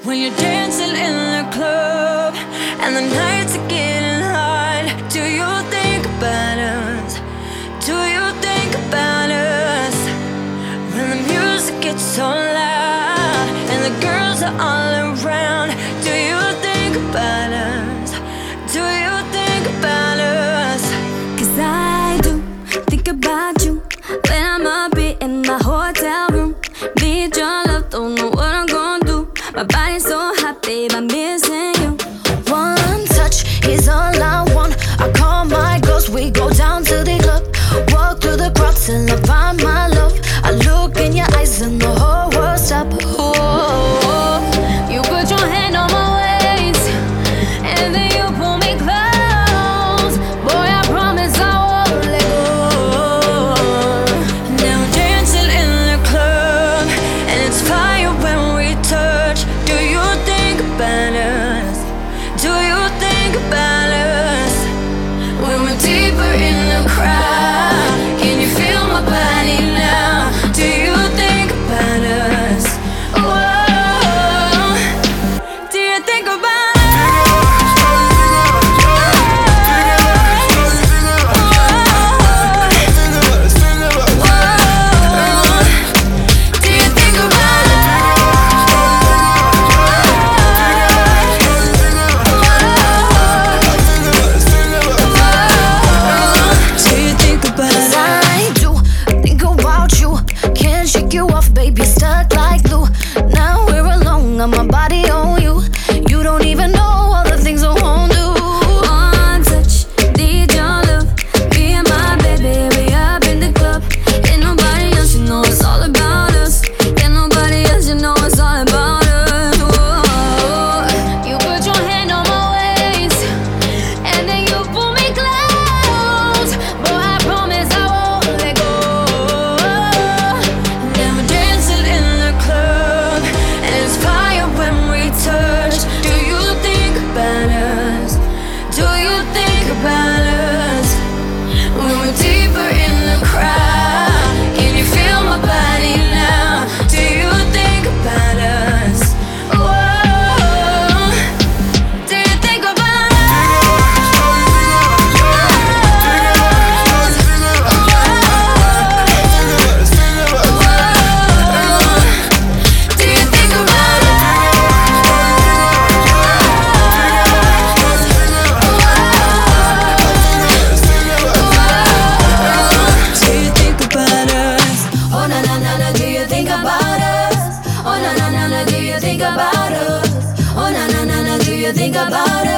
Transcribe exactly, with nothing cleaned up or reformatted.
When you're dancing in the club and the nights are getting hot, do you think about us? Do you think about us? When the music gets so loud and the girls are all around, do you think about us? Do you think about us? 'Cause I do think about you when I'm up here in my hotel room. Need your love, don't know what I'm gonna do. My body's so hot, babe, I'm missing you. One touch is all I want. I call my girls, we go down to the club. Walk through the crowd till I find my love. I look in your eyes and the whole world stop. Oh, you put your hand on my waist and then you pull me close. Boy, I promise I won't let go. Now we're dancing in the club and it's fire when we touch. Do you think about us? Do you think about us? When we're deeper in the crowd, can you feel my body now? Do you think about us? Oh, do you think about us? Do you think about Do you think about cause us? I do think about you. Can't shake you off, baby, stuck like glue. Now we're alone, got my body on you. You don't even know all the things I won't do. One touch, need your love. Me and my baby, we up in the club. Ain't nobody else, you know it's all about us. Ain't nobody else, you know it's all about us. Oh, you put your hand on my waist and then you pull me close. Boy, I promise I won't let go. Now we're dancing in the club and it's fire when we touch. Do you think about us? Do you think about us? When we're deeper in the crowd, can you feel my body now? Do you think about us? Oh, do you think about us? Do you think about Do you think about us? Oh na na na na, do you think about us? Oh na na na na, do you think about us? Oh na na na na, do you think about us?